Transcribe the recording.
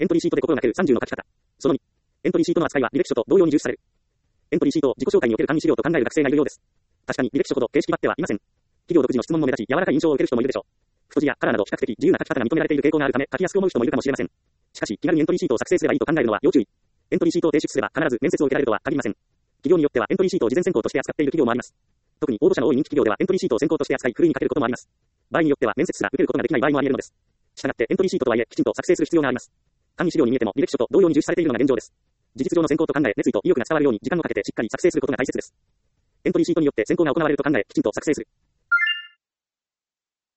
エントリーシートで心がける30の書き方。その2。エントリーシートの扱いは履歴書と同様に重視される。エントリーシートを自己紹介における簡易資料と考える学生がいるようです。確かに履歴書ほど形式ばってはいません。企業独自の質問も目立ち、柔らかい印象を受ける人もいるでしょう。太字やカラーなど比較的自由な書き方が認められている傾向があるため、書きやすく思う人もいるかもしれません。しかし、気軽にエントリーシートを作成すればいいと考えるのは要注意。エントリーシートを提出すれば必ず面接を受けられるとは限りません。企業によってはエントリーシートを事前選考として扱っている企業もあります。特に応募者の多い人気企業ではエントリーシートを選考として扱い、ふるいにかけることもあります。場合によっては面接すら受けることができない場合もあり得るのです。したがってエントリーシートとはいえきちんと作成する必要があります。簡易資料に見えても履歴書と同様に重視されているのが現状です。事実上の選考と考え、熱意と意欲が伝わるように時間をかけてしっかり作成することが大切です。エントリーシートによって選考が行われると考え、きちんと作成する。